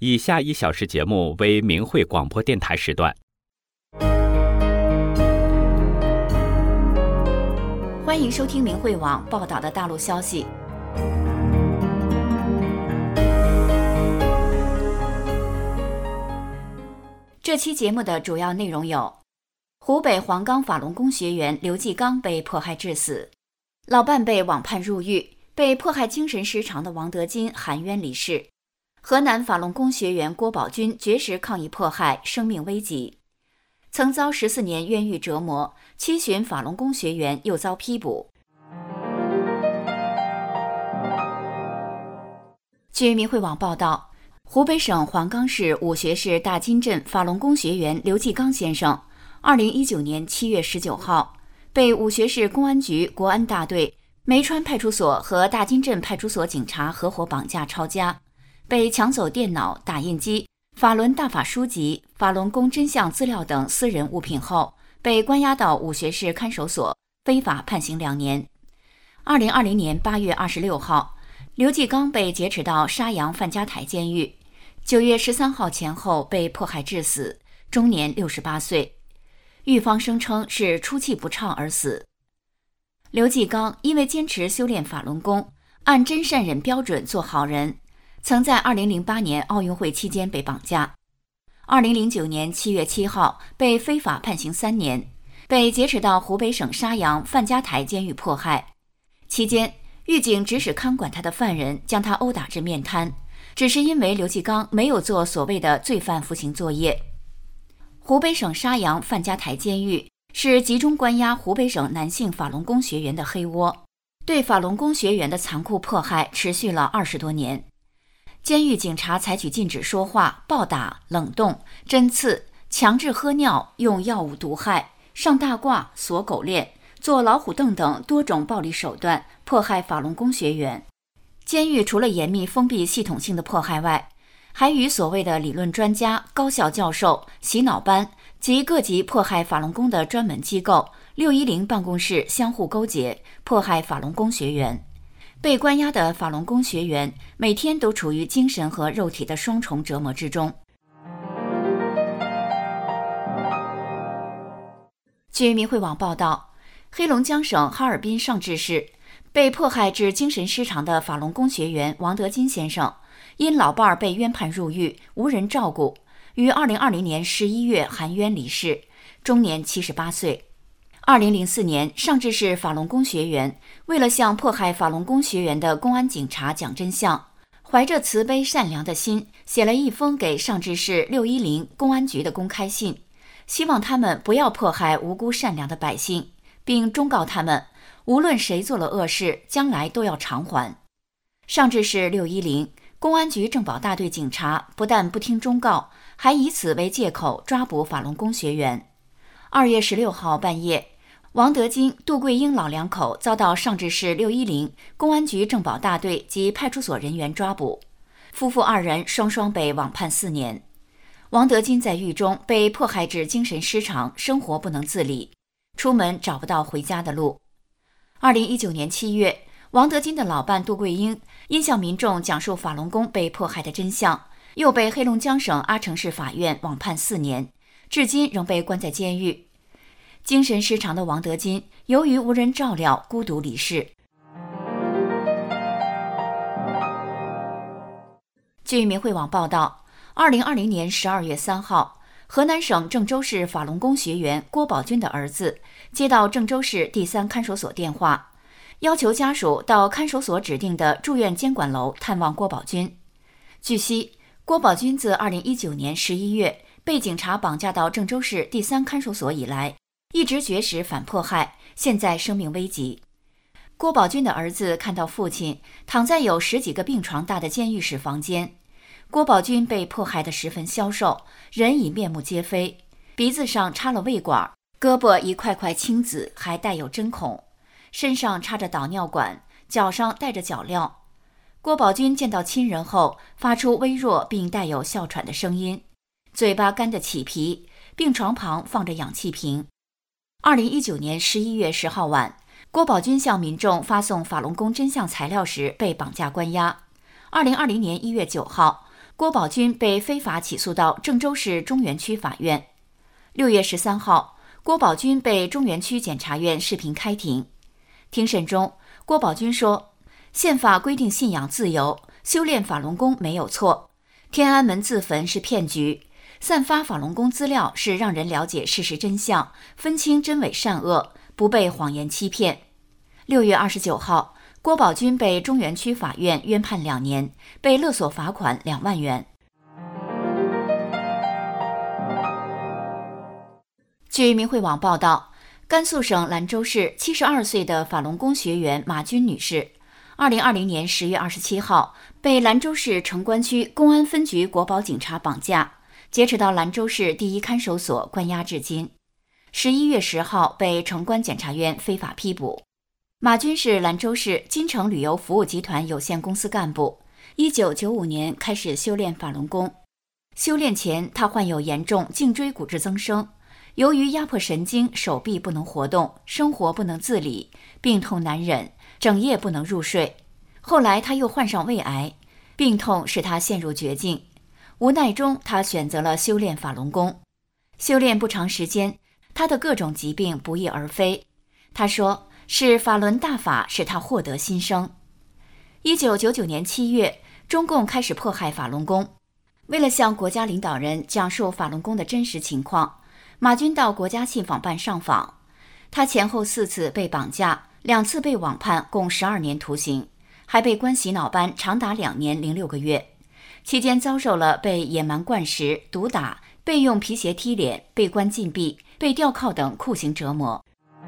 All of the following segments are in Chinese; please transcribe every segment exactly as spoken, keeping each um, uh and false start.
以下一小时节目为明慧广播电台时段。 欢迎收听明慧网报道的大陆消息。这期节目的主要内容有：湖北黄冈法轮功学员刘继刚被迫害致死，老伴被网判入狱，被迫害精神失常的王德金含冤离世；河南法轮功学员郭宝军绝食抗议迫害，生命危急；曾遭十四年冤狱折磨，七旬法轮功学员又遭批捕。据明慧网报道，湖北省黄冈市武穴市大金镇法轮功学员刘继刚先生，二零一九年七月十九号被武穴市公安局国安大队梅川派出所和大金镇派出所警察合伙绑架抄家，被抢走电脑、打印机、法轮大法书籍、法轮功真相资料等私人物品后，被关押到武穴市看守所，非法判刑两年。二零二零年八月二十六号，刘继刚被劫持到沙洋范家台监狱，九月十三号前后被迫害致死，终年六十八岁。狱方声称是出气不畅而死。刘继刚因为坚持修炼法轮功，按真善忍标准做好人，曾在二零零八年奥运会期间被绑架。二零零九年七月七号被非法判刑三年，被劫持到湖北省沙洋范家台监狱迫害。期间，狱警指使看管他的犯人将他殴打至面瘫，只是因为刘继刚没有做所谓的罪犯服刑作业。湖北省沙洋范家台监狱是集中关押湖北省男性法轮功学员的黑窝，对法轮功学员的残酷迫害持续了二十多年。监狱警察采取禁止说话、暴打、冷冻、针刺、强制喝尿、用药物毒害、上大褂、锁狗链、做老虎凳等多种暴力手段迫害法轮功学员。监狱除了严密封闭系统性的迫害外，还与所谓的理论专家、高校教授、洗脑班及各级迫害法轮功的专门机构六一零办公室相互勾结，迫害法轮功学员。被关押的法轮功学员每天都处于精神和肉体的双重折磨之中。据明慧网报道，黑龙江省哈尔滨尚志市被迫害致精神失常的法轮功学员王德金先生，因老伴儿被冤判入狱，无人照顾，于二零二零年十一月含冤离世，终年七十八岁。二零零四年，尚志市法轮功学员为了向迫害法轮功学员的公安警察讲真相，怀着慈悲善良的心，写了一封给尚志市六一零公安局的公开信，希望他们不要迫害无辜善良的百姓，并忠告他们，无论谁做了恶事，将来都要偿还。尚志市六一零公安局政保大队警察不但不听忠告，还以此为借口抓捕法轮功学员。二月十六号半夜，王德金、杜桂英老两口遭到尚志市六一零公安局政保大队及派出所人员抓捕，夫妇二人双双被网判四年。王德金在狱中被迫害致精神失常，生活不能自理，出门找不到回家的路。二零一九年七月，王德金的老伴杜桂英因向民众讲述法轮功被迫害的真相，又被黑龙江省阿城市法院网判四年，至今仍被关在监狱。精神失常的王德金由于无人照料，孤独离世。据明慧网报道，二零二零年十二月三号，河南省郑州市法轮功学员郭宝军的儿子接到郑州市第三看守所电话，要求家属到看守所指定的住院监管楼探望郭宝军。据悉，郭宝军自二零一九年十一月被警察绑架到郑州市第三看守所以来，一直绝食反迫害，现在生命危急。郭宝军的儿子看到父亲躺在有十几个病床大的监狱室房间，郭宝军被迫害得十分消瘦，人已面目皆非，鼻子上插了胃管，胳膊一块块青紫，还带有针孔，身上插着导尿管，脚上带着脚镣。郭宝军见到亲人后，发出微弱并带有哮喘的声音，嘴巴干得起皮，病床旁放着氧气瓶。二零一九年十一月十号晚，郭宝军向民众发送法轮功真相材料时被绑架关押。二零二零年一月九号， 郭宝军被非法起诉到郑州市中原区法院。六月十三号，郭宝军被中原区检察院视频开庭。庭审中，郭宝军说，宪法规定信仰自由，修炼法轮功没有错，天安门自焚是骗局，散发法轮功资料是让人了解事实真相，分清真伪善恶，不被谎言欺骗。六月二十九号，郭宝军被中原区法院冤判两年，被勒索罚款两万元。据明慧网报道，甘肃省兰州市七十二岁的法轮功学员马军女士，二零二零年十月二十七号被兰州市城关区公安分局国保警察绑架，劫持到兰州市第一看守所关押至今。十一月十号被城关检察院非法批捕。马军是兰州市金城旅游服务集团有限公司干部，一九九五年开始修炼法轮功。修炼前，他患有严重颈椎骨质增生。由于压迫神经，手臂不能活动，生活不能自理，病痛难忍，整夜不能入睡。后来他又患上胃癌，病痛使他陷入绝境。无奈中，他选择了修炼法轮功。修炼不长时间，他的各种疾病不翼而飞。他说，是法轮大法使他获得新生。一九九九年七月，中共开始迫害法轮功。为了向国家领导人讲述法轮功的真实情况，马军到国家信访办上访。他前后四次被绑架，两次被网判，共十二年徒刑，还被关洗脑班长达两年零六个月。期间遭受了被野蛮灌食、毒打、被用皮鞋踢脸、被关禁闭、被吊铐等酷刑折磨。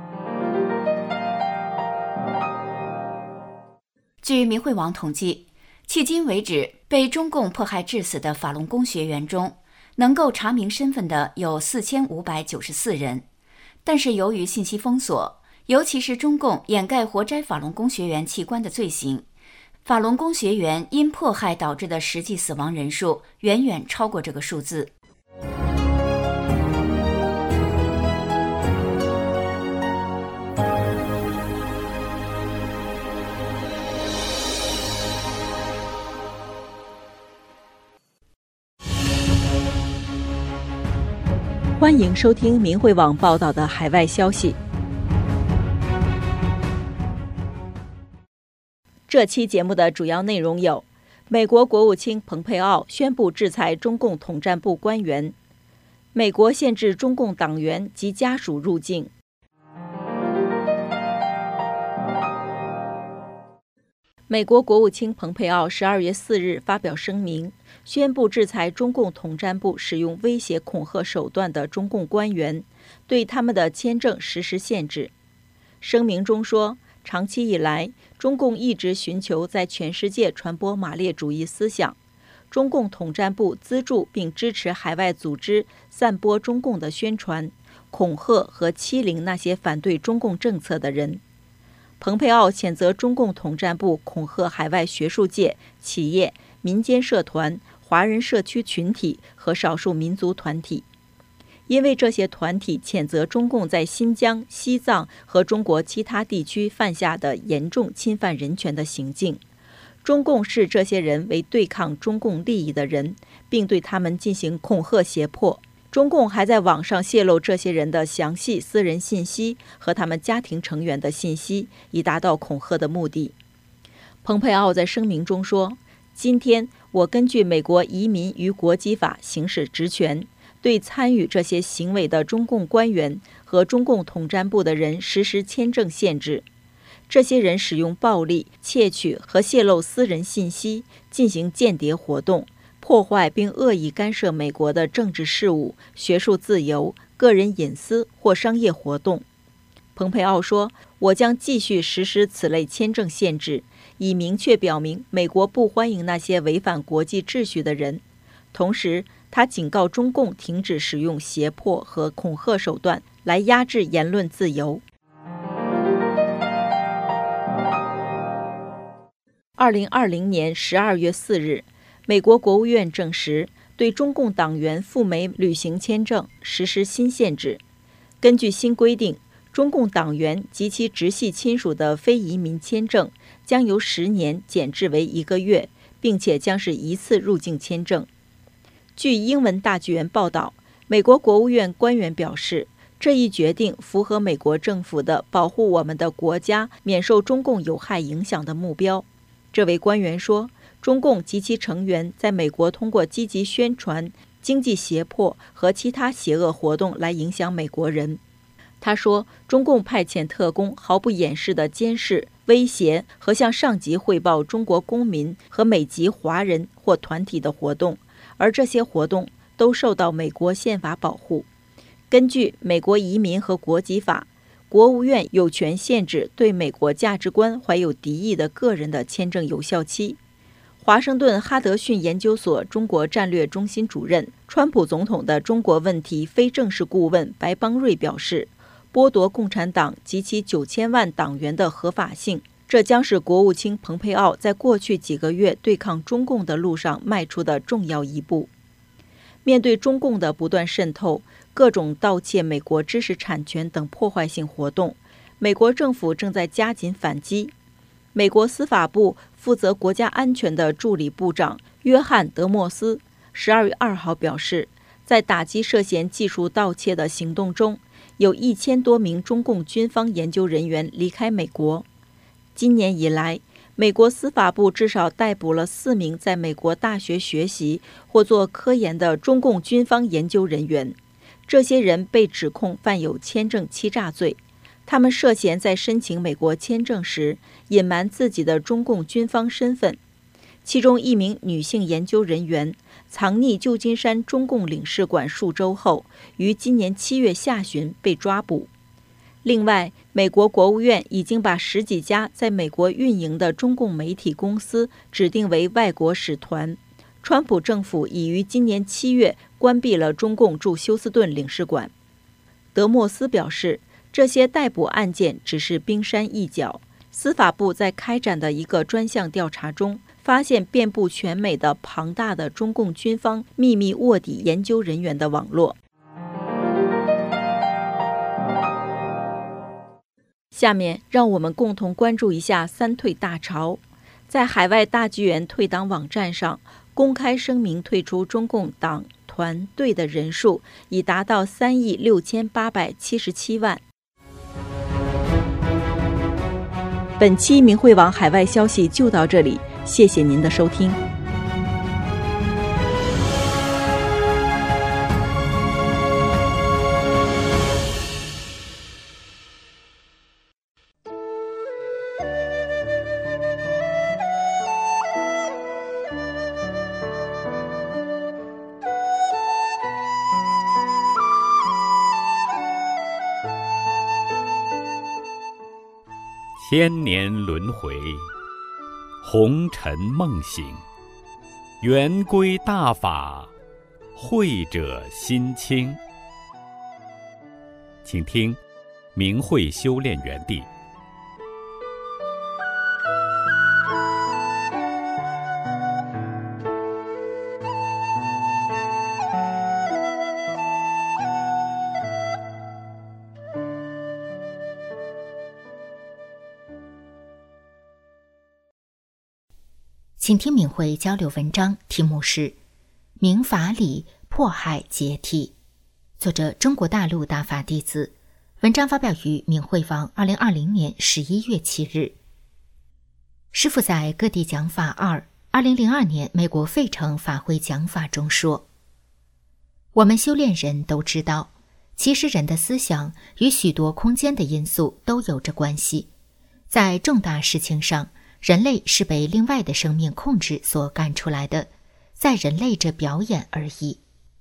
据明慧网统计，迄今为止被中共迫害致死的法轮功学员中，能够查明身份的有四千五百九十四人，但是由于信息封锁，尤其是中共掩盖活摘法轮功学员器官的罪行，法轮功学员因迫害导致的实际死亡人数远远超过这个数字。 欢迎收听明慧网报道的海外消息。这期节目的主要内容有：美国国务卿蓬佩奥宣布制裁中共统战部官员；美国限制中共党员及家属入境；美国国务卿蓬佩奥十二月四日发表声明，宣布制裁中共统战部使用威胁恐吓手段的中共官员，对他们的签证实施限制。声明中说，长期以来，中共一直寻求在全世界传播马列主义思想。中共统战部资助并支持海外组织散播中共的宣传，恐吓和欺凌那些反对中共政策的人。蓬佩奥谴责中共统战部恐吓海外学术界、企业、民间社团、华人社区群体和少数民族团体，因为这些团体谴责中共在新疆、西藏和中国其他地区犯下的严重侵犯人权的行径。中共视这些人为对抗中共利益的人，并对他们进行恐吓胁迫。中共还在网上泄露这些人的详细私人信息和他们家庭成员的信息，以达到恐吓的目的。蓬佩奥在声明中说，今天我根据美国移民与国籍法行使职权，对参与这些行为的中共官员和中共统战部的人实施签证限制。这些人使用暴力、窃取和泄露私人信息，进行间谍活动，破坏并恶意干涉美国的政治事务、学术自由、个人隐私或商业活动。蓬佩奥说，我将继续实施此类签证限制，以明确表明美国不欢迎那些违反国际秩序的人。同时，他警告中共停止使用胁迫和恐吓手段来压制言论自由。二零二零年十二月四日，美国国务院证实对中共党员赴美旅行签证实施新限制。根据新规定，中共党员及其直系亲属的非移民签证将由十年减至为一个月， 并且将是一次入境签证。据英文大纪元报道，美国国务院官员表示，这一决定符合美国政府的保护我们的国家免受中共有害影响的目标。这位官员说，中共及其成员在美国通过积极宣传、经济胁迫和其他邪恶活动来影响美国人。他说，中共派遣特工毫不掩饰地监视、威胁和向上级汇报中国公民和美籍华人或团体的活动，而这些活动都受到美国宪法保护。根据美国移民和国籍法，国务院有权限制对美国价值观怀有敌意的个人的签证有效期。华盛顿哈德逊研究所中国战略中心主任、川普总统的中国问题非正式顾问白邦瑞表示，剥夺共产党及其九千万党员的合法性，这将是国务卿蓬佩奥在过去几个月对抗中共的路上迈出的重要一步。面对中共的不断渗透、各种盗窃美国知识产权等破坏性活动，美国政府正在加紧反击。美国司法部负责国家安全的助理部长约翰·德莫斯十二月二号表示，在打击涉嫌技术盗窃的行动中，有一千多名中共军方研究人员离开美国。今年以来，美国司法部至少逮捕了四名在美国大学学习或做科研的中共军方研究人员。这些人被指控犯有签证欺诈罪，他们涉嫌在申请美国签证时隐瞒自己的中共军方身份。其中一名女性研究人员藏匿旧金山中共领事馆数周后，于今年七月下旬被抓捕。另外，美国国务院已经把十几家在美国运营的中共媒体公司指定为外国使团。川普政府已于今年七月关闭了中共驻休斯顿领事馆。德莫斯表示，这些逮捕案件只是冰山一角。司法部在开展的一个专项调查中，发现遍布全美的庞大的中共军方秘密卧底研究人员的网络。下面让我们共同关注一下三退大潮。在海外大纪元退党网站上，公开声明退出中共党团队的人数已达到三亿六千八百七十七万。本期明慧网海外消息就到这里，谢谢您的收听。 千年轮回，红尘梦醒，圆规大法，慧者心清。请听明慧修炼园地。 请听敏慧交流文章，题目是《明法理迫害解体》，作者中国大陆大法弟子。文章发表于敏慧网二零二零年十一月七日。师父在各地讲法二二零零二年美国费城法会讲法中说，我们修炼人都知道，其实人的思想与许多空间的因素都有着关系，在重大事情上，人类是被另外的生命控制所干出来的，在人类这表演而已。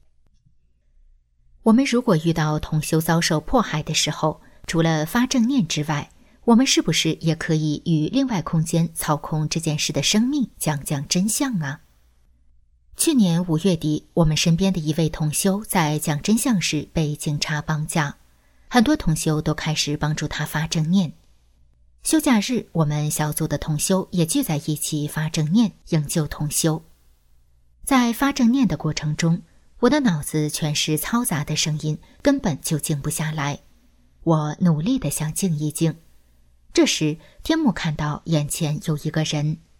我们如果遇到同修遭受迫害的时候，除了发正念之外，我们是不是也可以与另外空间操控这件事的生命讲讲真相啊？去年五月底，我们身边的一位同修在讲真相时被警察绑架，很多同修都开始帮助他发正念。休假日，我们小组的同修也聚在一起发正念，营救同修。在发正念的过程中，我的脑子全是嘈杂的声音，根本就静不下来。我努力地想静一静。这时，天幕看到眼前有一个人，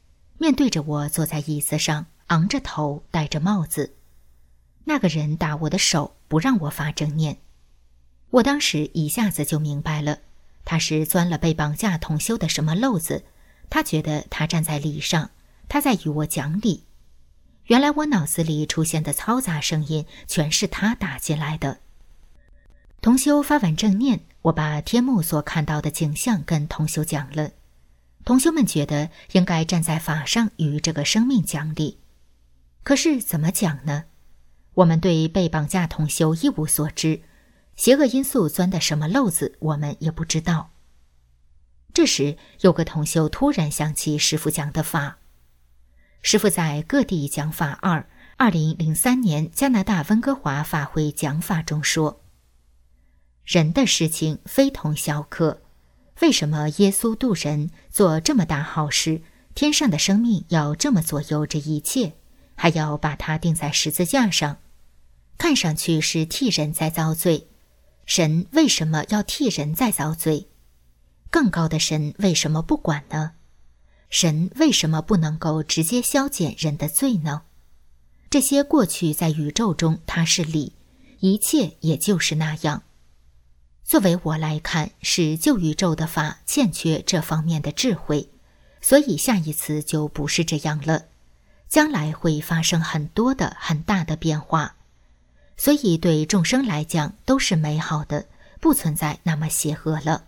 面对着我坐在椅子上，昂着头，戴着帽子。那个人打我的手，不让我发正念。我当时一下子就明白了，他是钻了被绑架同修的什么漏子，他觉得他站在理上，他在与我讲理。原来我脑子里出现的嘈杂声音全是他打进来的。同修发完正念，我把天幕所看到的景象跟同修讲了。同修们觉得应该站在法上与这个生命讲理。可是怎么讲呢？我们对被绑架同修一无所知，邪恶因素钻的什么漏子我们也不知道。这时有个同修突然想起师父讲的法。师父在各地讲法二二零零三年加拿大温哥华法会讲法中说，人的事情非同小可，为什么耶稣渡人做这么大好事，天上的生命要这么左右这一切，还要把它钉在十字架上？看上去是替人在遭罪，神为什么要替人在遭罪？更高的神为什么不管呢？神为什么不能够直接消减人的罪呢？这些过去在宇宙中它是理，一切也就是那样。作为我来看，是旧宇宙的法欠缺这方面的智慧，所以下一次就不是这样了，将来会发生很多的很大的变化，所以对众生来讲都是美好的，不存在那么邪恶了。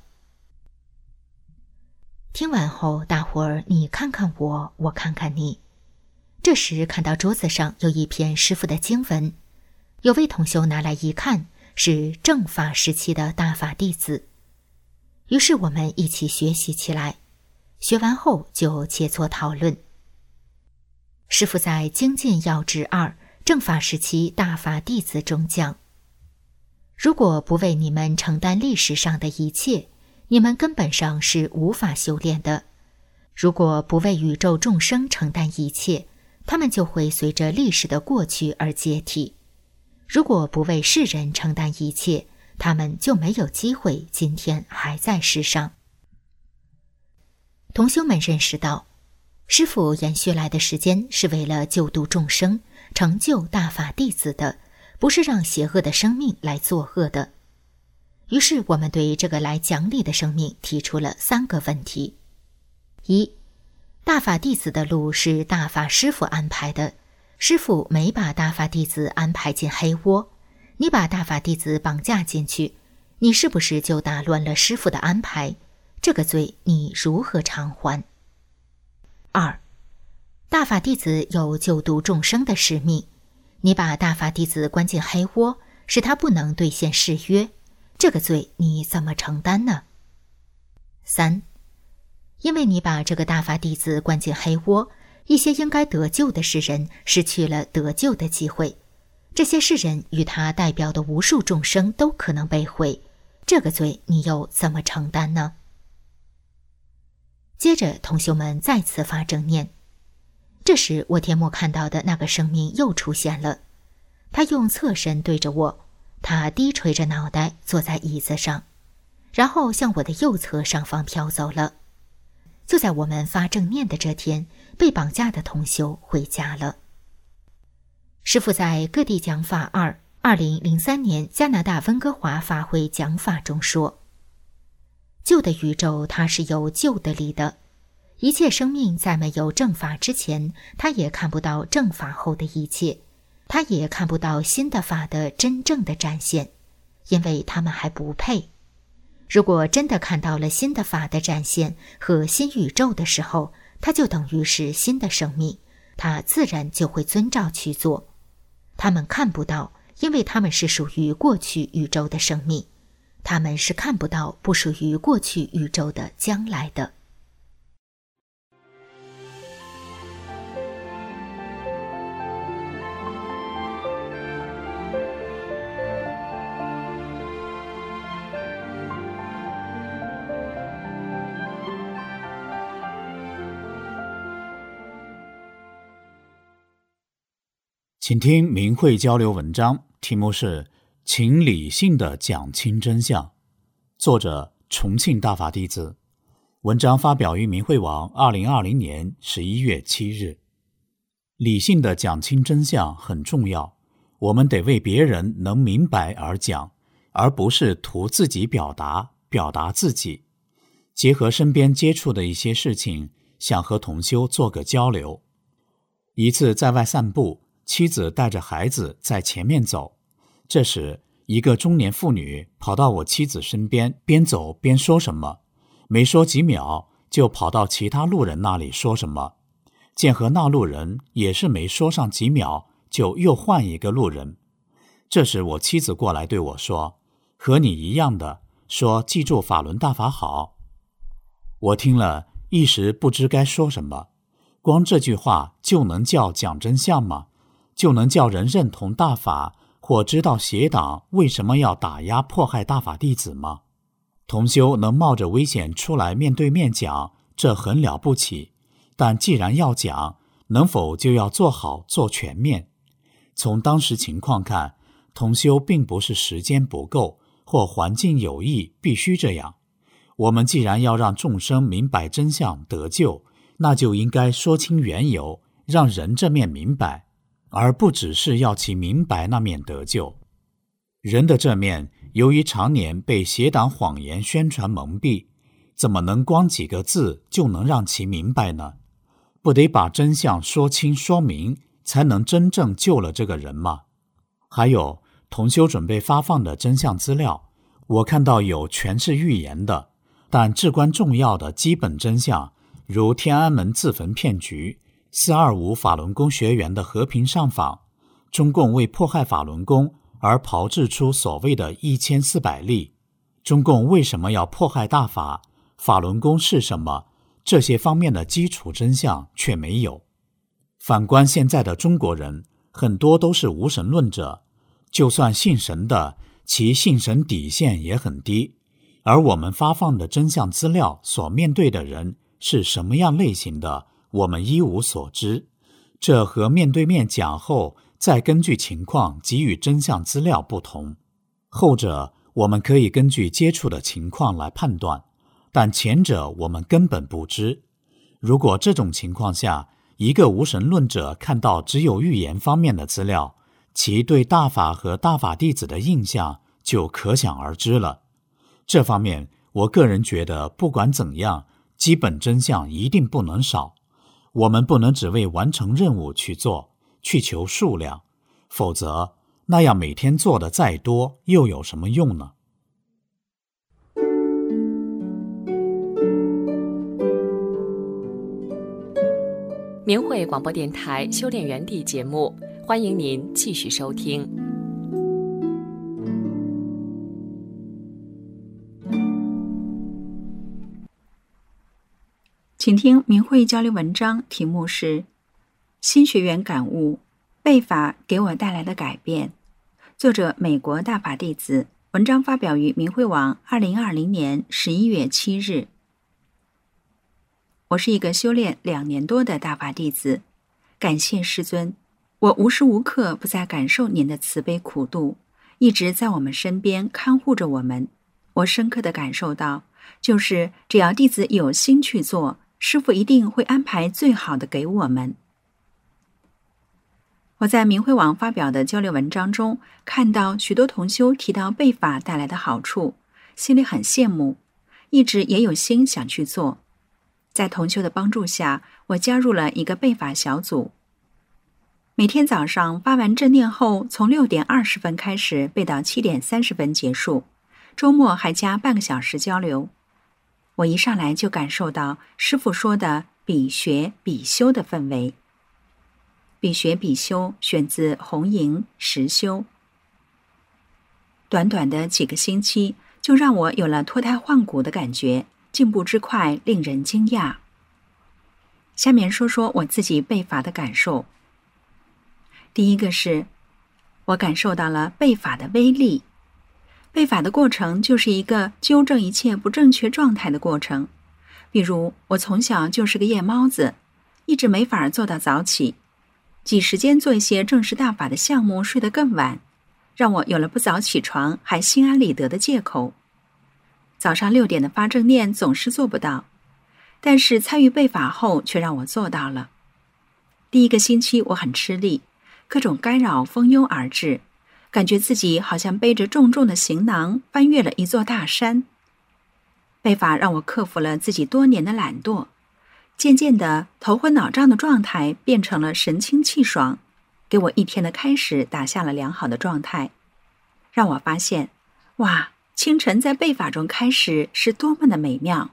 听完后，大伙儿你看看我，我看看你。这时看到桌子上有一篇师父的经文，有位同修拿来一看，是正法时期的大法弟子。于是我们一起学习起来，学完后就切磋讨论。师父在精进要旨二正法时期大法弟子中讲，如果不为你们承担历史上的一切，你们根本上是无法修炼的。如果不为宇宙众生承担一切，他们就会随着历史的过去而解体。如果不为世人承担一切，他们就没有机会今天还在世上。同修们认识到，师父延续来的时间是为了救度众生，成就大法弟子的，不是让邪恶的生命来作恶的。于是我们对这个来讲理的生命提出了三个问题。一，大法弟子的路是大法师父安排的，师父没把大法弟子安排进黑窝，你把大法弟子绑架进去，你是不是就打乱了师父的安排？这个罪你如何偿还？二，大法弟子有救度众生的使命，你把大法弟子关进黑窝，使他不能兑现誓约，这个罪你怎么承担呢？三，因为你把这个大法弟子关进黑窝，一些应该得救的世人失去了得救的机会，这些世人与他代表的无数众生都可能被毁，这个罪你又怎么承担呢？接着同修们再次发正念，这时我天幕看到的那个生命又出现了，他用侧身对着我，他低垂着脑袋坐在椅子上，然后向我的右侧上方飘走了。就在我们发正念的这天，被绑架的同修回家了。师父在各地讲法二二零零三年加拿大温哥华法会讲法中说，旧的宇宙它是有旧的理的，一切生命在没有正法之前，它也看不到正法后的一切，它也看不到新的法的真正的展现，因为他们还不配。如果真的看到了新的法的展现和新宇宙的时候，它就等于是新的生命，它自然就会遵照去做。他们看不到，因为他们是属于过去宇宙的生命，他们是看不到不属于过去宇宙的将来的。 请听明慧交流文章，题目是请理性地讲清真相，作者重庆大法弟子。 文章发表于明慧网二零二零年十一月七日。理性的讲清真相很重要，我们得为别人能明白而讲，而不是图自己表达，表达自己。结合身边接触的一些事情，想和同修做个交流。一次在外散步，妻子带着孩子在前面走，这时一个中年妇女跑到我妻子身边，边走边说什么，没说几秒就跑到其他路人那里说什么，见和那路人也是没说上几秒就又换一个路人。这时我妻子过来对我说，和你一样的，说记住法轮大法好。我听了一时不知该说什么，光这句话就能叫讲真相吗？就能叫人认同大法或知道邪党为什么要打压迫害大法弟子吗？同修能冒着危险出来面对面讲，这很了不起，但既然要讲，能否就要做好做全面？从当时情况看，同修并不是时间不够或环境有异必须这样。我们既然要让众生明白真相得救，那就应该说清缘由，让人这面明白，而不只是要其明白那面得救。人的这面由于常年被邪党谎言宣传蒙蔽，怎么能光几个字就能让其明白呢？不得把真相说清说明，才能真正救了这个人吗？还有同修准备发放的真相资料，我看到有全是预言的，但至关重要的基本真相，如天安门自焚骗局、四二五法轮功学员的和平上访，中共为迫害法轮功而炮制出所谓的一千四百例，中共为什么要迫害大法，法轮功是什么，这些方面的基础真相却没有。反观现在的中国人，很多都是无神论者，就算信神的，其信神底线也很低。而我们发放的真相资料所面对的人是什么样类型的，我们一无所知。这和面对面讲后再根据情况给予真相资料不同。后者我们可以根据接触的情况来判断，但前者我们根本不知。如果这种情况下，一个无神论者看到只有预言方面的资料，其对大法和大法弟子的印象就可想而知了。这方面我个人觉得，不管怎样，基本真相一定不能少。我们不能只为完成任务去做，去求数量，否则那样每天做的再多又有什么用呢？ 明慧广播电台修炼园地节目，欢迎您继续收听。 请听明慧交流文章，题目是新学员感悟，背法给我带来的改变。作者美国大法弟子，文章发表于明慧网二零二零年十一月七日。我是一个修炼两年多的大法弟子，感谢师尊，我无时无刻不在感受您的慈悲苦度，一直在我们身边看护着我们。我深刻地感受到，就是只要弟子有心去做，师父一定会安排最好的给我们。我在明慧网发表的交流文章中，看到许多同修提到背法带来的好处，心里很羡慕，一直也有心想去做。在同修的帮助下，我加入了一个背法小组。每天早上发完正念后，从六点二十分开始背到七点三十分结束，周末还加半个小时交流。我一上来就感受到师父说的比学比修的氛围。比学比修选自红营实修。短短的几个星期，就让我有了脱胎换骨的感觉，进步之快令人惊讶。下面说说我自己背法的感受。第一个是，我感受到了背法的威力。背法的过程就是一个纠正一切不正确状态的过程。比如，我从小就是个夜猫子，一直没法做到早起，挤时间做一些正式大法的项目，睡得更晚，让我有了不早起床还心安理得的借口。早上六点的发正念总是做不到， 但是参与背法后却让我做到了。第一个星期我很吃力，各种干扰蜂拥而至，感觉自己好像背着重重的行囊翻越了一座大山。背法让我克服了自己多年的懒惰，渐渐的头昏脑胀的状态变成了神清气爽，给我一天的开始打下了良好的状态，让我发现，哇，清晨在背法中开始是多么的美妙。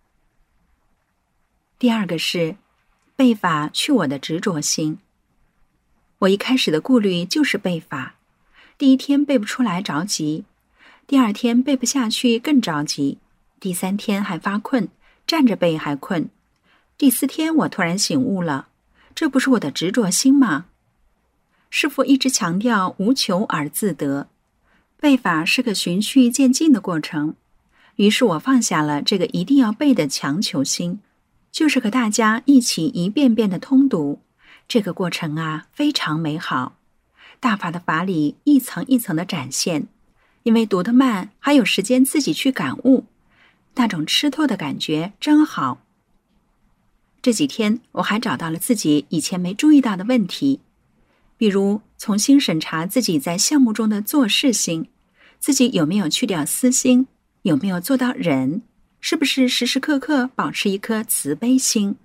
第二个是背法去我的执着心。我一开始的顾虑就是背法，第一天背不出来着急，第二天背不下去更着急，第三天还发困，站着背还困，第四天我突然醒悟了，这不是我的执着心吗？师父一直强调无求而自得，背法是个循序渐进的过程，于是我放下了这个一定要背的强求心，就是和大家一起一遍遍的通读。这个过程啊，非常美好，大法的法理一层一层的展现，因为读得慢，还有时间自己去感悟，那种吃透的感觉真好。这几天我还找到了自己以前没注意到的问题，比如重新审查自己在项目中的做事心，自己有没有去掉私心，有没有做到忍，是不是时时刻刻保持一颗慈悲心。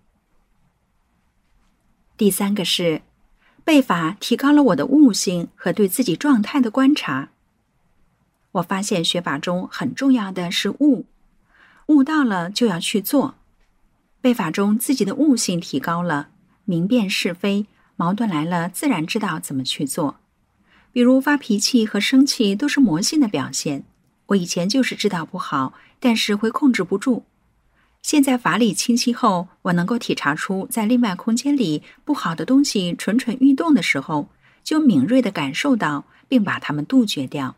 第三个是背法提高了我的悟性和对自己状态的观察。我发现学法中很重要的是悟，悟到了就要去做。背法中自己的悟性提高了，明辨是非，矛盾来了自然知道怎么去做。比如发脾气和生气都是魔性的表现，我以前就是知道不好，但是会控制不住。现在法理清晰后，我能够体察出在另外空间里不好的东西蠢蠢欲动的时候，就敏锐地感受到，并把它们杜绝掉。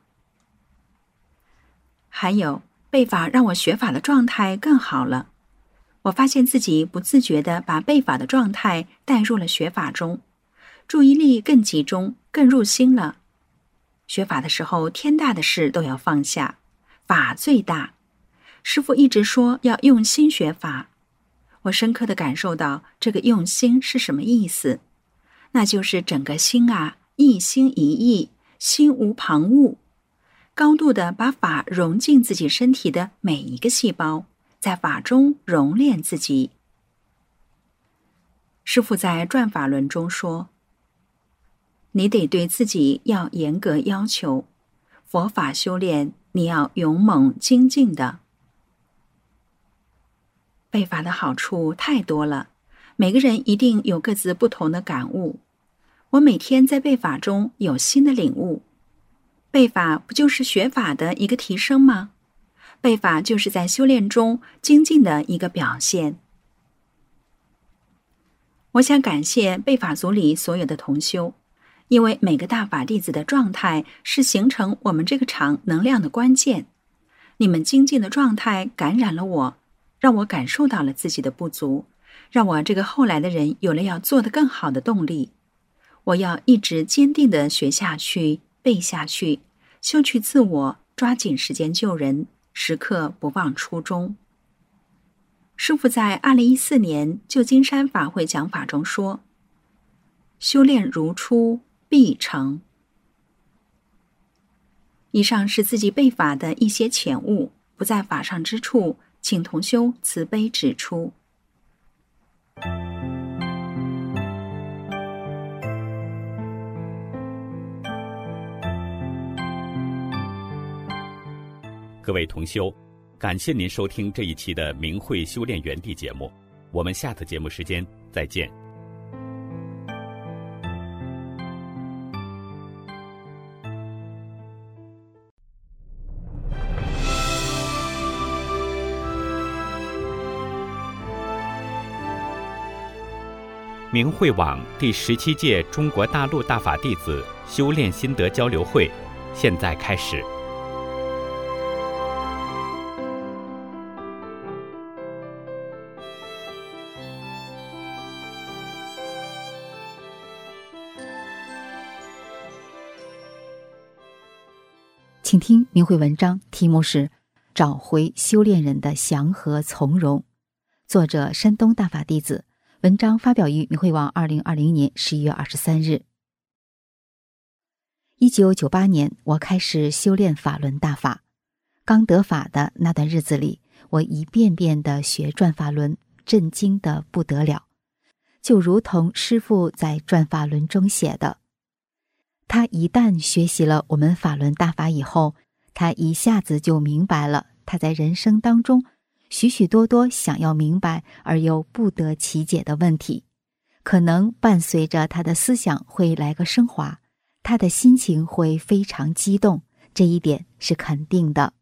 还有，背法让我学法的状态更好了。我发现自己不自觉地把背法的状态带入了学法中，注意力更集中，更入心了。学法的时候，天大的事都要放下，法最大。师父一直说要用心学法，我深刻地感受到这个用心是什么意思，那就是整个心啊，一心一意，心无旁骛，高度地把法融进自己身体的每一个细胞，在法中熔炼自己。师父在转法轮中说，你得对自己要严格要求，佛法修炼你要勇猛精进的。背法的好处太多了，每个人一定有各自不同的感悟。我每天在背法中有新的领悟，背法不就是学法的一个提升吗？背法就是在修炼中精进的一个表现。我想感谢背法组里所有的同修，因为每个大法弟子的状态是形成我们这个场能量的关键。你们精进的状态感染了我，让我感受到了自己的不足，让我这个后来的人有了要做得更好的动力。我要一直坚定地学下去，背下去，修去自我，抓紧时间救人，时刻不忘初衷。师父在二零一四年旧金山法会讲法中说，修炼如初必成。以上是自己背法的一些浅悟，不在法上之处，请同修慈悲指出。 各位同修，感谢您收听这一期的明慧修炼园地节目，我们下次节目时间再见。明慧网第十七届中国大陆大法弟子修炼心得交流会现在开始。 请听明慧文章，题目是找回修炼人的祥和从容， 作者山东大法弟子，文章发表于明慧网二零二零年十一月二十三日。一九九八年，我开始修炼法轮大法。刚得法的那段日子里，我一遍遍地学转法轮，震惊得不得了。就如同师父在转法轮中写的，他一旦学习了我们法轮大法以后，他一下子就明白了他在人生当中许许多多想要明白而又不得其解的问题，可能伴随着他的思想会来个升华，他的心情会非常激动，这一点是肯定的。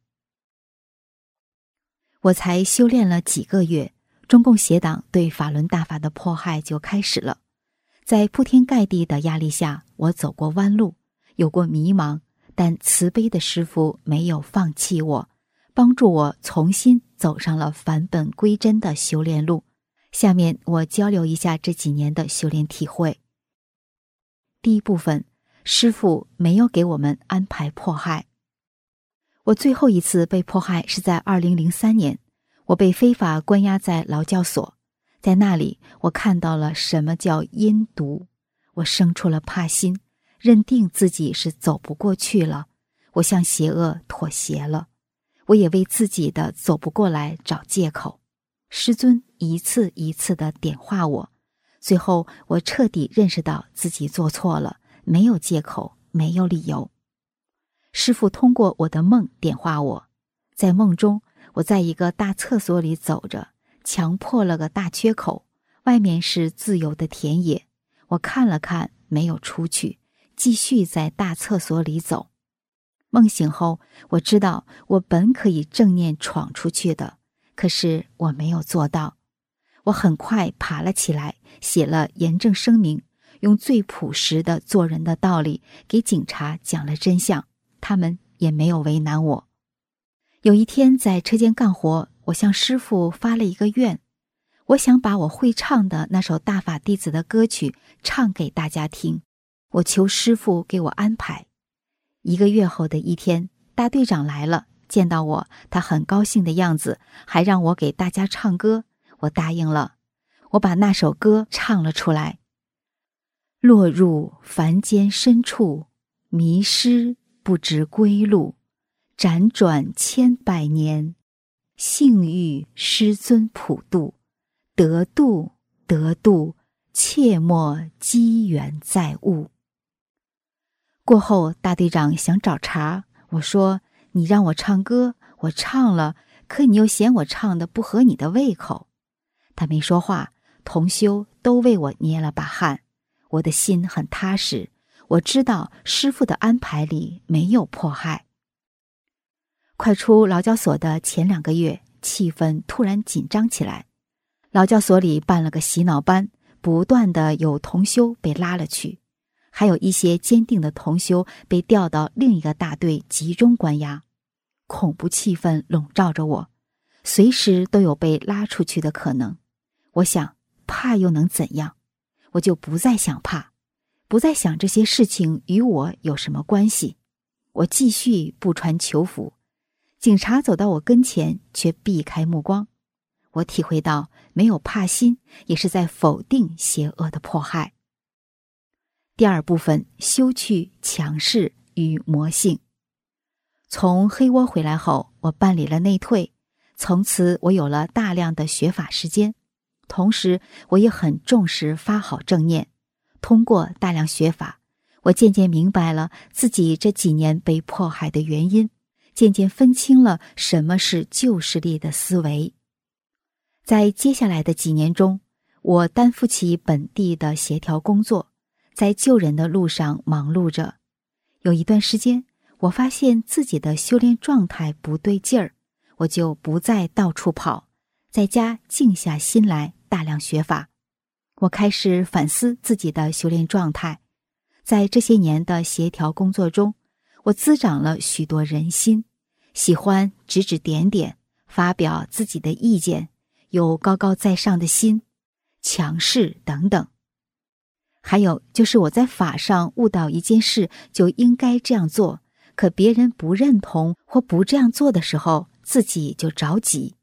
我才修炼了几个月，中共邪党对法轮大法的迫害就开始了。在铺天盖地的压力下，我走过弯路，有过迷茫，但慈悲的师父没有放弃我，帮助我重新走上了返本归真的修炼路。下面我交流一下这几年的修炼体会。第一部分，师父没有给我们安排迫害。我最后一次被迫害是在二零零三年，我被非法关押在劳教所。在那里，我看到了什么叫阴毒，我生出了怕心，认定自己是走不过去了，我向邪恶妥协了。我也为自己的走不过来找借口，师尊一次一次地点化我，最后我彻底认识到自己做错了，没有借口，没有理由。师父通过我的梦点化我，在梦中，我在一个大厕所里走着，墙破了个大缺口，外面是自由的田野。我看了看，没有出去，继续在大厕所里走。梦醒后，我知道我本可以正念闯出去的，可是我没有做到。我很快爬了起来，写了严正声明，用最朴实的做人的道理给警察讲了真相，他们也没有为难我。有一天在车间干活，我向师父发了一个愿，我想把我会唱的那首大法弟子的歌曲唱给大家听，我求师父给我安排。一个月后的一天，大队长来了，见到我，他很高兴的样子，还让我给大家唱歌，我答应了。我把那首歌唱了出来。落入凡间深处，迷失不知归路，辗转千百年，幸遇师尊普渡，得度得度，切莫机缘再误。过后大队长想找茬，我说你让我唱歌，我唱了，可你又嫌我唱的不合你的胃口。他没说话，同修都为我捏了把汗，我的心很踏实，我知道师父的安排里没有迫害。快出劳教所的前两个月，气氛突然紧张起来。劳教所里办了个洗脑班，不断的有同修被拉了去，还有一些坚定的同修被调到另一个大队集中关押。恐怖气氛笼罩着我，随时都有被拉出去的可能。我想，怕又能怎样？我就不再想怕，不再想这些事情与我有什么关系。我继续不穿囚服。警察走到我跟前，却避开目光。我体会到，没有怕心，也是在否定邪恶的迫害。第二部分，修去强势与魔性。从黑窝回来后，我办理了内退，从此我有了大量的学法时间。同时，我也很重视发好正念。通过大量学法，我渐渐明白了自己这几年被迫害的原因，渐渐分清了什么是旧势力的思维。在接下来的几年中，我担负起本地的协调工作，在救人的路上忙碌着。有一段时间，我发现自己的修炼状态不对劲儿，我就不再到处跑，在家静下心来大量学法。我开始反思自己的修炼状态。在这些年的协调工作中，我滋长了许多人心，喜欢指指点点，发表自己的意见，有高高在上的心，强势等等。还有就是我在法上悟到一件事就应该这样做，可别人不认同或不这样做的时候，自己就着急。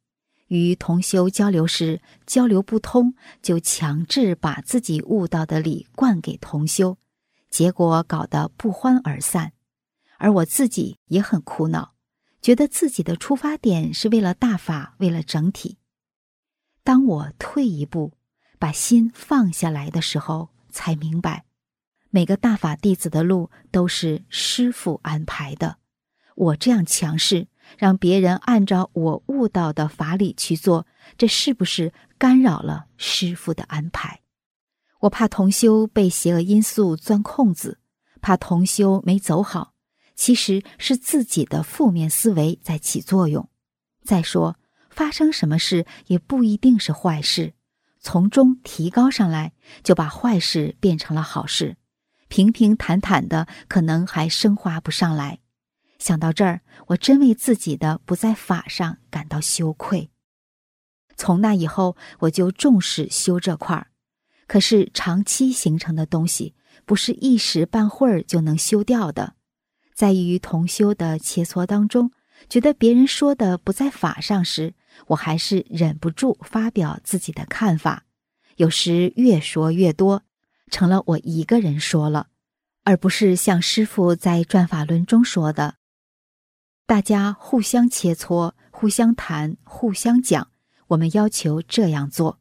与同修交流时交流不通，就强制把自己悟到的理灌给同修，结果搞得不欢而散。而我自己也很苦恼，觉得自己的出发点是为了大法，为了整体。当我退一步，把心放下来的时候，才明白，每个大法弟子的路都是师父安排的。我这样强势，让别人按照我悟到的法理去做，这是不是干扰了师父的安排？我怕同修被邪恶因素钻空子，怕同修没走好，其实是自己的负面思维在起作用。再说，发生什么事也不一定是坏事，从中提高上来，就把坏事变成了好事，平平坦坦的可能还升华不上来。想到这儿，我真为自己的不在法上感到羞愧。从那以后，我就重视修这块儿。可是长期形成的东西，不是一时半会儿就能修掉的。在与同修的切磋当中，觉得别人说的不在法上时，我还是忍不住发表自己的看法，有时越说越多，成了我一个人说了，而不是像师父在转法轮中说的，大家互相切磋，互相谈，互相讲，我们要求这样做。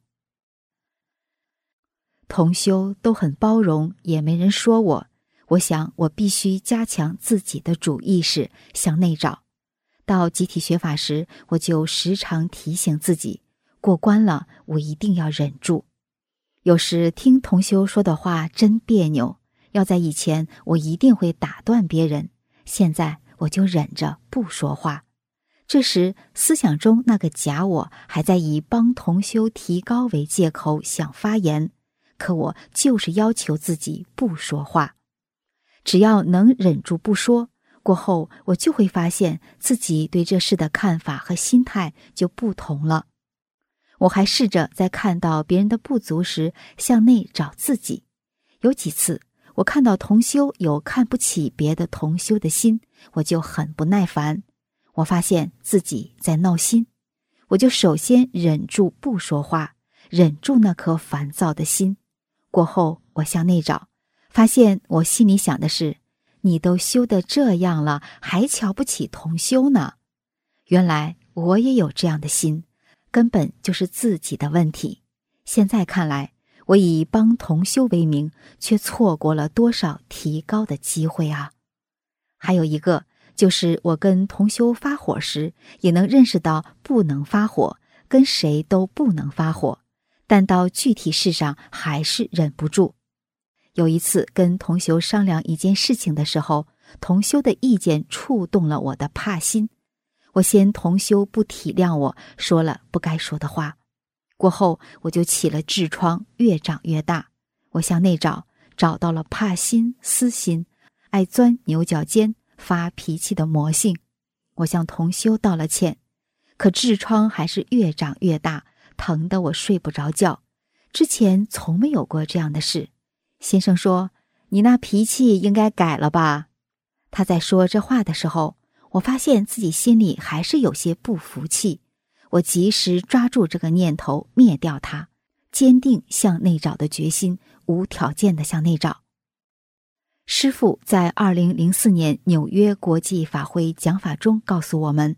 同修都很包容，也没人说我，我想我必须加强自己的主意识，向内找。到集体学法时，我就时常提醒自己，过关了，我一定要忍住。有时听同修说的话真别扭，要在以前我一定会打断别人，现在我就忍着不说话。这时思想中那个假我还在以帮同修提高为借口想发言，可我就是要求自己不说话。只要能忍住不说，过后我就会发现自己对这事的看法和心态就不同了。我还试着在看到别人的不足时向内找自己。有几次我看到同修有看不起别的同修的心，我就很不耐烦。我发现自己在闹心，我就首先忍住不说话，忍住那颗烦躁的心。过后我向内找，发现我心里想的是，你都修得这样了，还瞧不起同修呢。原来我也有这样的心，根本就是自己的问题。现在看来，我以帮同修为名，却错过了多少提高的机会啊！还有一个，就是我跟同修发火时，也能认识到不能发火，跟谁都不能发火，但到具体事上还是忍不住。有一次跟同修商量一件事情的时候，同修的意见触动了我的怕心，我嫌同修不体谅我，说了不该说的话。过后我就起了痔疮，越长越大。我向内找，找到了怕心、私心、爱钻牛角尖、发脾气的魔性。我向同修道了歉，可痔疮还是越长越大，疼得我睡不着觉。之前从没有过这样的事。先生说，你那脾气应该改了吧？他在说这话的时候，我发现自己心里还是有些不服气。我及时抓住这个念头，灭掉它，坚定向内找的决心，无条件的向内找。师父在二零零四年纽约国际法会讲法中告诉我们，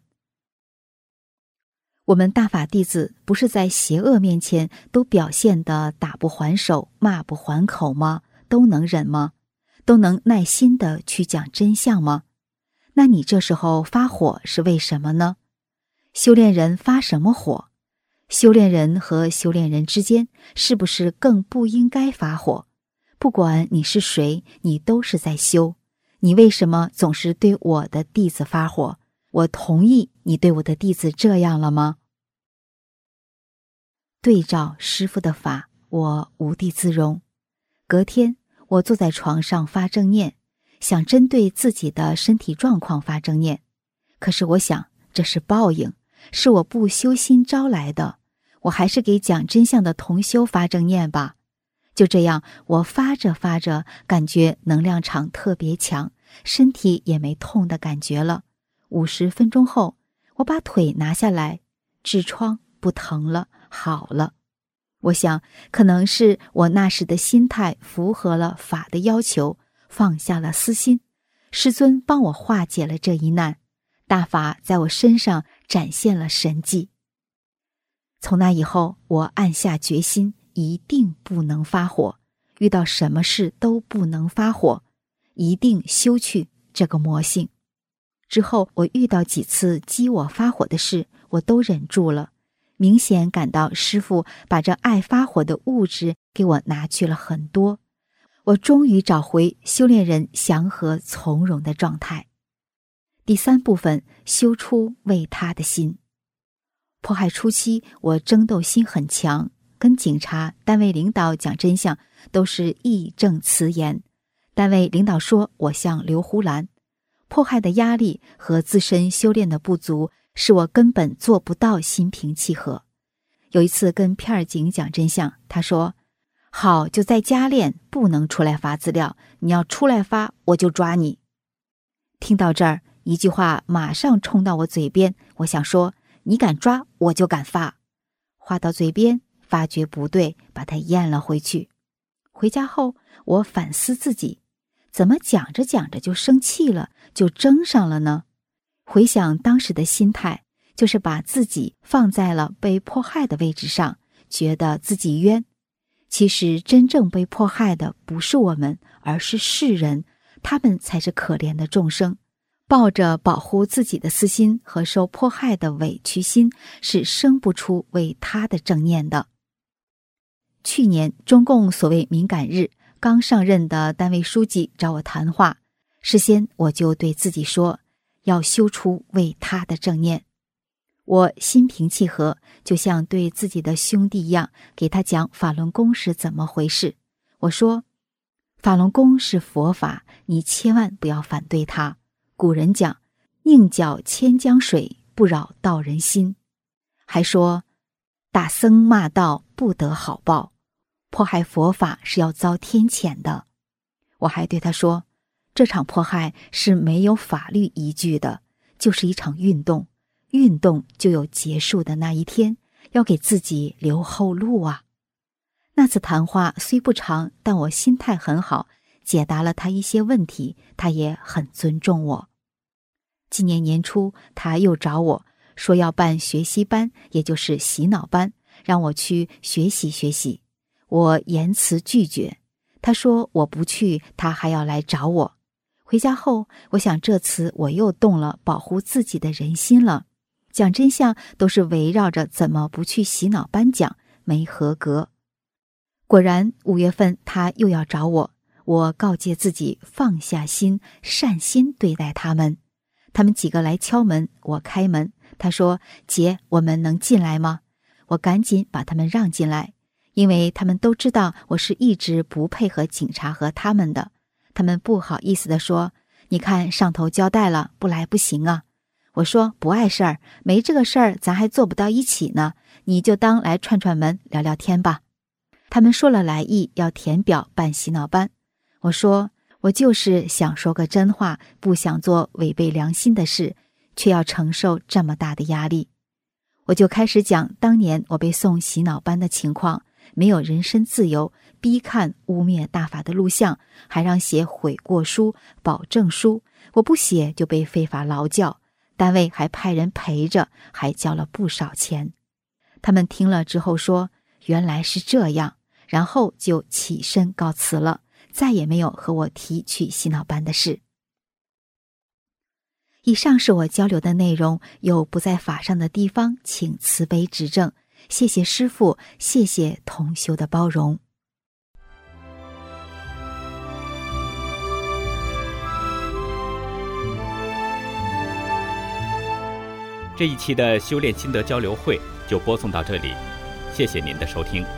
我们大法弟子不是在邪恶面前都表现得打不还手，骂不还口吗？都能忍吗？都能耐心地去讲真相吗？那你这时候发火是为什么呢？修炼人发什么火？修炼人和修炼人之间是不是更不应该发火？不管你是谁，你都是在修。你为什么总是对我的弟子发火？我同意你对我的弟子这样了吗？对照师父的法，我无地自容。隔天，我坐在床上发正念，想针对自己的身体状况发正念。可是我想，这是报应，是我不修心招来的，我还是给讲真相的同修发正念吧。就这样，我发着发着，感觉能量场特别强，身体也没痛的感觉了。五十分钟后，我把腿拿下来，痔疮不不疼了，好了。我想可能是我那时的心态符合了法的要求，放下了私心，师尊帮我化解了这一难，大法在我身上展现了神迹。从那以后，我暗下决心，一定不能发火，遇到什么事都不能发火，一定修去这个魔性。之后我遇到几次激我发火的事，我都忍住了，明显感到师父把这爱发火的物质给我拿去了很多，我终于找回修炼人祥和从容的状态。第三部分，修出为他的心。迫害初期，我争斗心很强，跟警察、单位领导讲真相都是义正辞严。单位领导说我像刘胡兰，迫害的压力和自身修炼的不足，使我根本做不到心平气和。有一次跟片儿警讲真相，他说：好，就在家练，不能出来发资料，你要出来发，我就抓你。听到这儿，一句话马上冲到我嘴边，我想说，你敢抓，我就敢发。话到嘴边，发觉不对，把它咽了回去。回家后，我反思自己，怎么讲着讲着就生气了，就争上了呢？回想当时的心态，就是把自己放在了被迫害的位置上，觉得自己冤。其实真正被迫害的不是我们，而是世人，他们才是可怜的众生。抱着保护自己的私心和受迫害的委屈心，是生不出为他的正念的。去年中共所谓敏感日，刚上任的单位书记找我谈话，事先我就对自己说，要修出为他的正念。我心平气和，就像对自己的兄弟一样，给他讲法轮功是怎么回事。我说，法轮功是佛法，你千万不要反对它。古人讲，宁搅千江水，不扰道人心。还说，打僧骂道不得好报，迫害佛法是要遭天谴的。我还对他说，这场迫害是没有法律依据的，就是一场运动，运动就有结束的那一天，要给自己留后路啊。那次谈话虽不长，但我心态很好，解答了他一些问题，他也很尊重我。今年年初，他又找我说要办学习班，也就是洗脑班，让我去学习学习。我严词拒绝，他说我不去，他还要来找我。回家后，我想这次我又动了保护自己的人心了。讲真相都是围绕着怎么不去洗脑班讲，没合格。果然五月份他又要找我，我告诫自己放下心，善心对待他们。他们几个来敲门，我开门，他说，姐，我们能进来吗？我赶紧把他们让进来，因为他们都知道我是一直不配合警察和他们的。他们不好意思地说，你看上头交代了，不来不行啊。我说，不碍事儿，没这个事儿咱还做不到一起呢，你就当来串串门聊聊天吧。他们说了来意，要填表办洗脑班。我说，我就是想说个真话，不想做违背良心的事，却要承受这么大的压力。我就开始讲当年我被送洗脑班的情况，没有人身自由，逼看污蔑大法的录像，还让写悔过书、保证书，我不写就被非法劳教，单位还派人陪着，还交了不少钱。他们听了之后说，原来是这样，然后就起身告辞了，再也没有和我提去洗脑班的事。以上是我交流的内容，有不在法上的地方，请慈悲指正。谢谢师父，谢谢同修的包容。 这一期的修炼心得交流会就播送到这里，谢谢您的收听。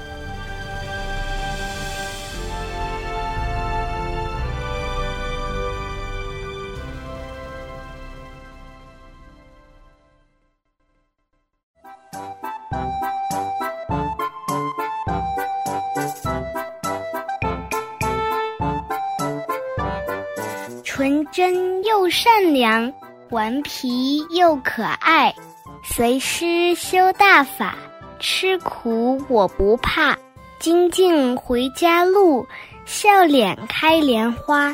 纯真又善良，顽皮又可爱，随师修大法， 吃苦我不怕，精进回家路，笑脸开莲花。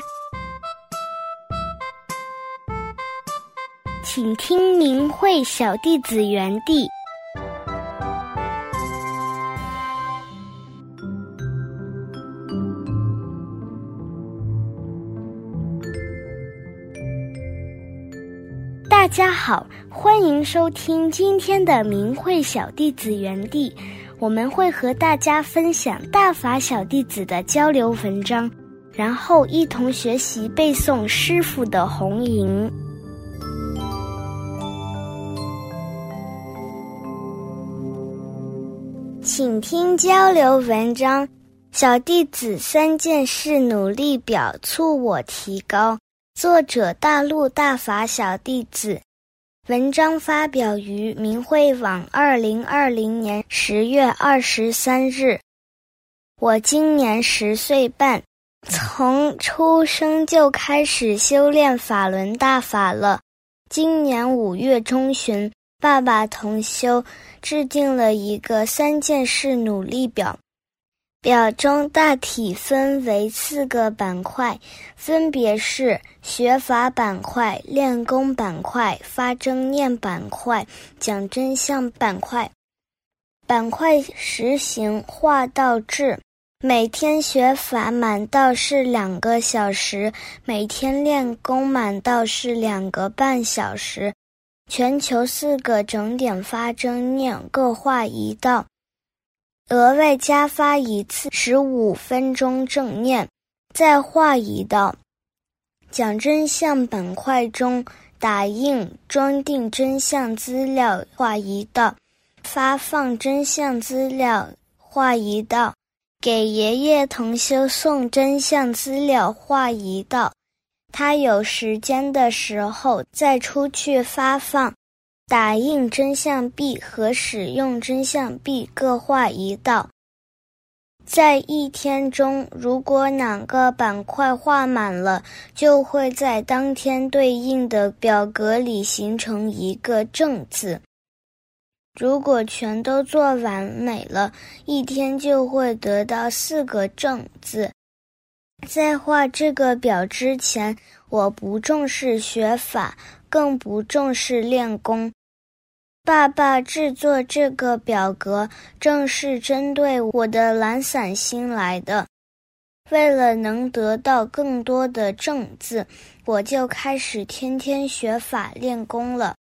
请听明慧小弟子园地。大家好，欢迎收听今天的明慧小弟子园地，我们会和大家分享大法小弟子的交流文章，然后一同学习背诵师父的弘吟。请听交流文章，小弟子三件事努力表促我提高。作者大陆大法小弟子，文章发表于明慧网二零二零年十月二十三日。我今年十岁半，从出生就开始修炼法轮大法了。今年五月中旬，爸爸同修制定了一个三件事努力表。表中大体分为四个板块，分别是学法板块、练功板块、发正念板块、讲真相板块。板块实行化道制，每天学法满道是两个小时，每天练功满道是两个半小时，全球四个整点发正念各化一道，额外加发一次十五分钟正念，再画一道。讲真相板块中，打印装订真相资料画一道，发放真相资料画一道，给爷爷同修送真相资料画一道，他有时间的时候再出去发放。打印真相币和使用真相币各画一道。在一天中，如果哪个板块画满了，就会在当天对应的表格里形成一个正字。如果全都做完美了，一天就会得到四个正字。在画这个表之前，我不重视学法，更不重视练功。爸爸制作这个表格正是针对我的懒散心来的。为了能得到更多的正字，我就开始天天学法练功了。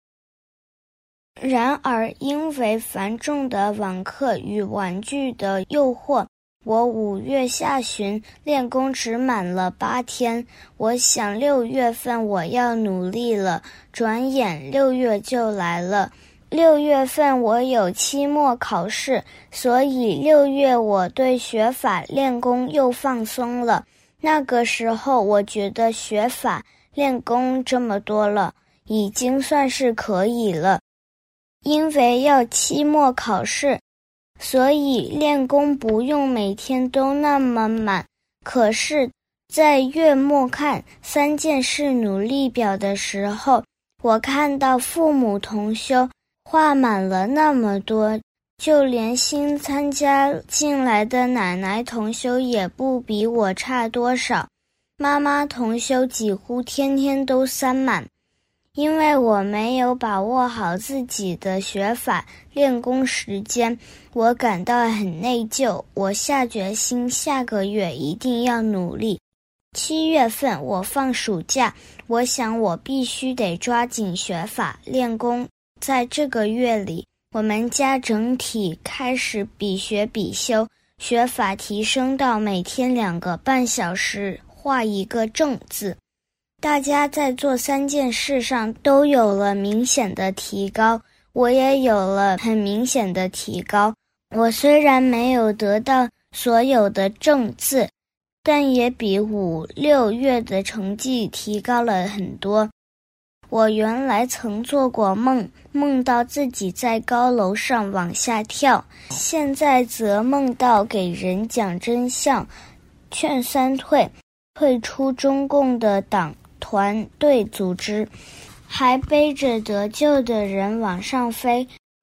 然而因为繁重的网课与玩具的诱惑，我五月下旬练功只满了八天。我想六月份我要努力了，转眼六月就来了。六月份我有期末考试，所以六月我对学法练功又放松了。那个时候我觉得学法练功这么多了，已经算是可以了。因为要期末考试，所以练功不用每天都那么满。可是在月末看三件事努力表的时候，我看到父母同修画满了那么多，就连新参加进来的奶奶同修也不比我差多少，妈妈同修几乎天天都塞满。因为我没有把握好自己的学法练功时间，我感到很内疚。我下决心下个月一定要努力。七月份我放暑假，我想我必须得抓紧学法练功。在这个月里，我们家整体开始比学比修，学法提升到每天两个半小时画一个正字。大家在做三件事上都有了明显的提高，我也有了很明显的提高。我虽然没有得到所有的正字，但也比五六月的成绩提高了很多。我原来曾做过梦，梦到自己在高楼上往下跳，现在则梦到给人讲真相，劝三退，退出中共的党团队组织，还背着得救的人往上飞。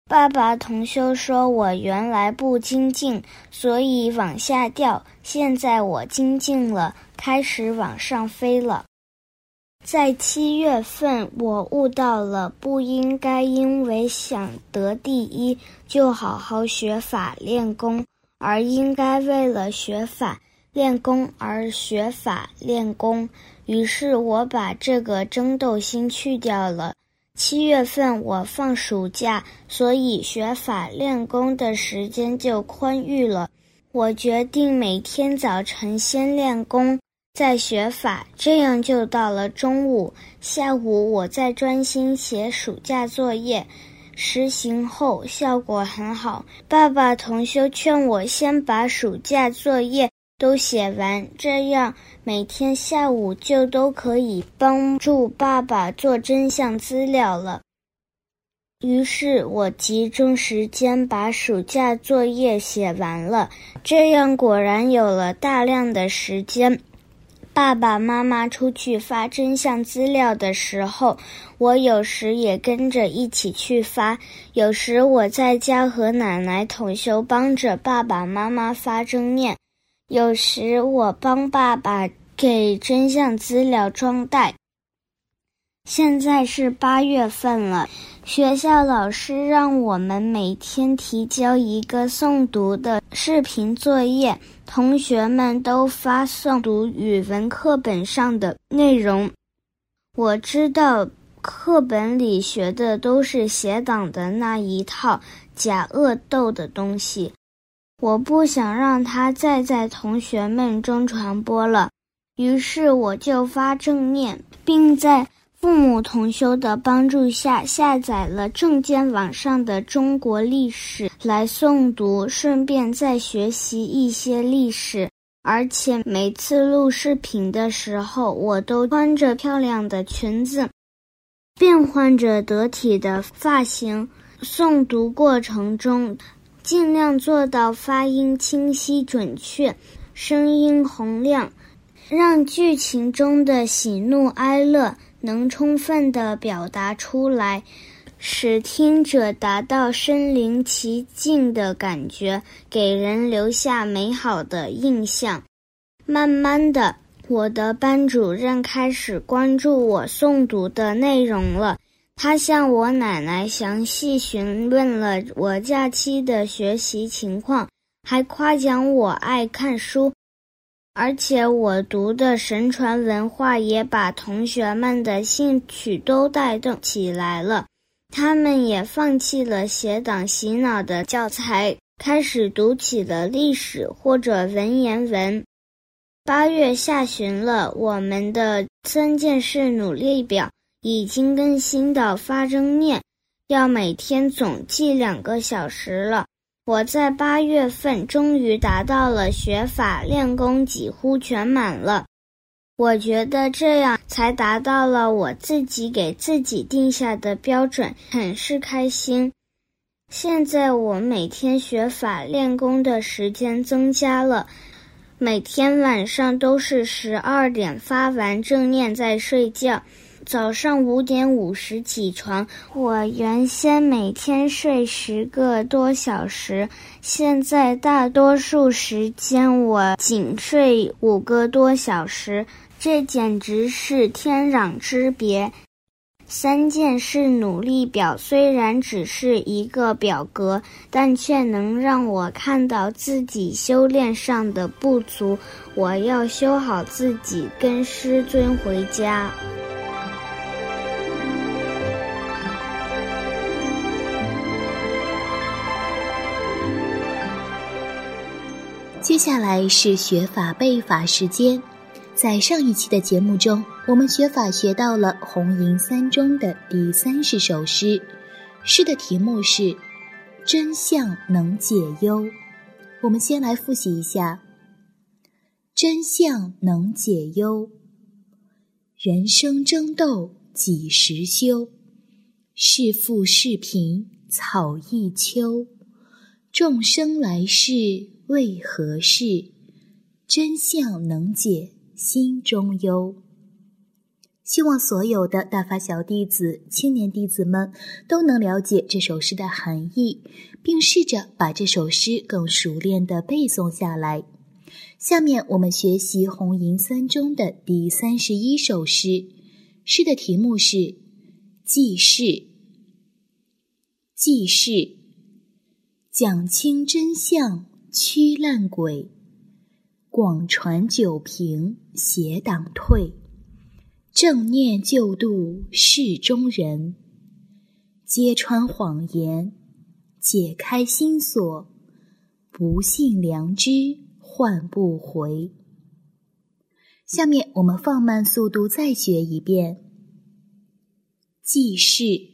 爸爸同修说我原来不精进，所以往下掉，现在我精进了，开始往上飞了。在七月份，我悟到了不应该因为想得第一就好好学法练功，而应该为了学法练功而学法练功。于是我把这个争斗心去掉了。七月份我放暑假，所以学法练功的时间就宽裕了。我决定每天早晨先练功，再学法，这样就到了中午。下午我再专心写暑假作业，实行后效果很好。爸爸同修劝我先把暑假作业都写完，这样每天下午就都可以帮助爸爸做真相资料了。于是我集中时间把暑假作业写完了，这样果然有了大量的时间。爸爸妈妈出去发真相资料的时候，我有时也跟着一起去发，有时我在家和奶奶同修帮着爸爸妈妈发正念，有时我帮爸爸给真相资料装袋。现在是八月份了，学校老师让我们每天提交一个诵读的视频作业，同学们都发诵读语文课本上的内容。我知道课本里学的都是邪党的那一套假恶斗的东西，我不想让它再在同学们中传播了，于是我就发正念，并在父母同修的帮助下下载了正见网上的中国历史来诵读，顺便再学习一些历史。而且每次录视频的时候，我都穿着漂亮的裙子，变换着得体的发型，诵读过程中尽量做到发音清晰准确，声音洪亮，让剧情中的喜怒哀乐能充分地表达出来，使听者达到身临其境的感觉，给人留下美好的印象。慢慢的，我的班主任开始关注我诵读的内容了，他向我奶奶详细询问了我假期的学习情况，还夸奖我爱看书。而且我读的神传文化也把同学们的兴趣都带动起来了，他们也放弃了邪党洗脑的教材，开始读起了历史或者文言文。八月下旬了，我们的三件事努力表已经更新到发正念，要每天总计两个小时了。我在八月份终于达到了学法练功几乎全满了，我觉得这样才达到了我自己给自己定下的标准，很是开心。现在我每天学法练功的时间增加了，每天晚上都是十二点发完正念再睡觉，早上五点五十起床。我原先每天睡十个多小时，现在大多数时间我仅睡五个多小时，这简直是天壤之别。三件事努力表虽然只是一个表格，但却能让我看到自己修炼上的不足，我要修好自己，跟师尊回家。 接下来是学法背法时间。在上一期的节目中，我们学法学到了红银三中的第三十首诗，诗的题目是真相能解忧。我们先来复习一下。真相能解忧，人生争斗几时休？是富是贫草一秋，众生来世为何事？真相能解心中忧。 希望所有的大法小弟子、青年弟子们都能了解这首诗的含义，并试着把这首诗更熟练地背诵下来。下面我们学习红银三中的第三十一首诗，诗的题目是记事。记事，讲清真相，驱烂鬼，广传九平，邪党退。正念救度世中人，揭穿谎言，解开心锁，不信良知换不回。下面我们放慢速度再学一遍。记事，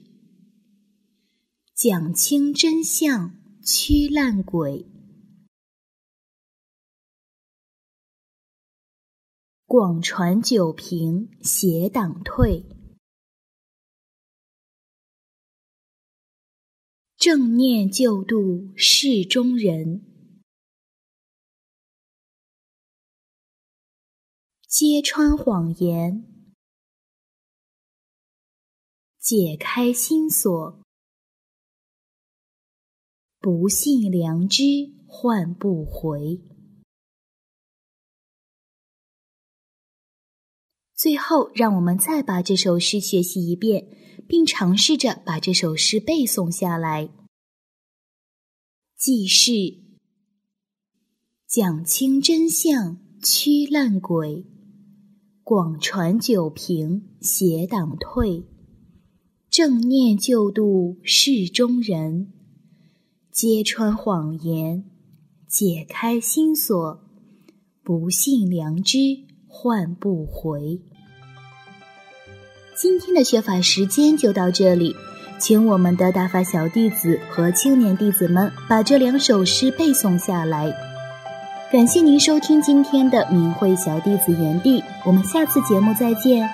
讲清真相，驱烂鬼，广传九平，邪党退。正念救度世中人，揭穿谎言，解开心锁，不信良知换不回。最后，让我们再把这首诗学习一遍，并尝试着把这首诗背诵下来。记事，讲清真相，驱烂鬼，广传九平，邪党退。正念救度世中人，揭穿谎言，解开心锁，不信良知换不回。今天的学法时间就到这里，请我们的大法小弟子和青年弟子们把这两首诗背诵下来。感谢您收听今天的明慧小弟子园地，我们下次节目再见。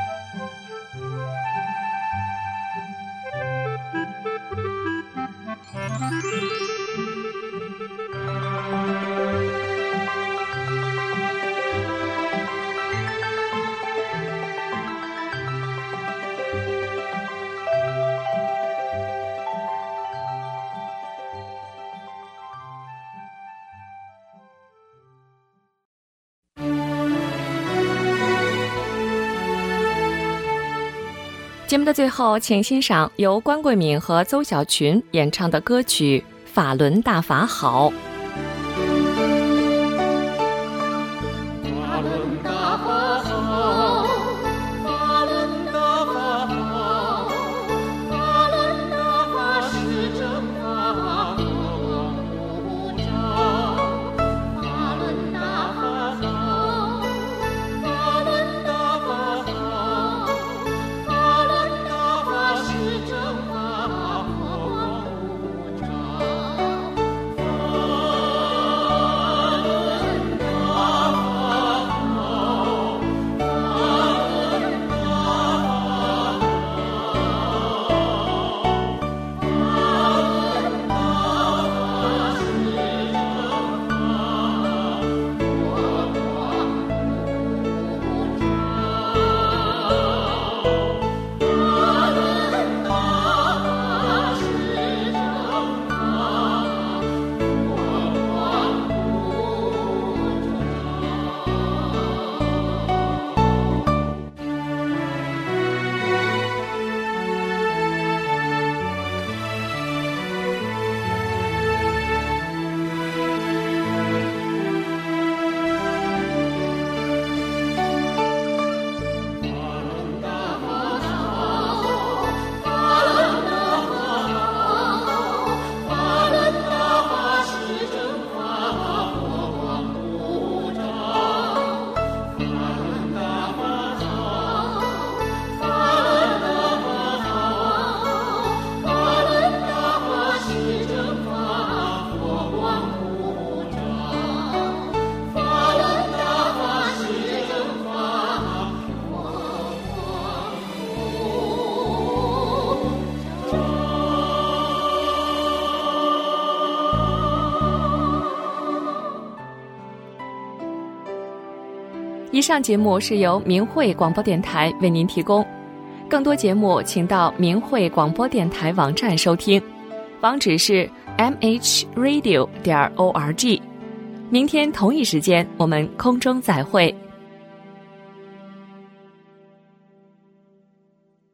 节目的最后，请欣赏由关桂敏和邹小群演唱的歌曲《法轮大法好》。 法轮大法好，法轮大法好，法轮大法是正法，光无照。法轮大法好，法轮大法好，法轮大法是正法，光无照。 上节目是由明慧广播电台为您提供，更多节目请到明慧广播电台网站收听，网址是 m h radio 点 org。明天同一时间我们空中再会。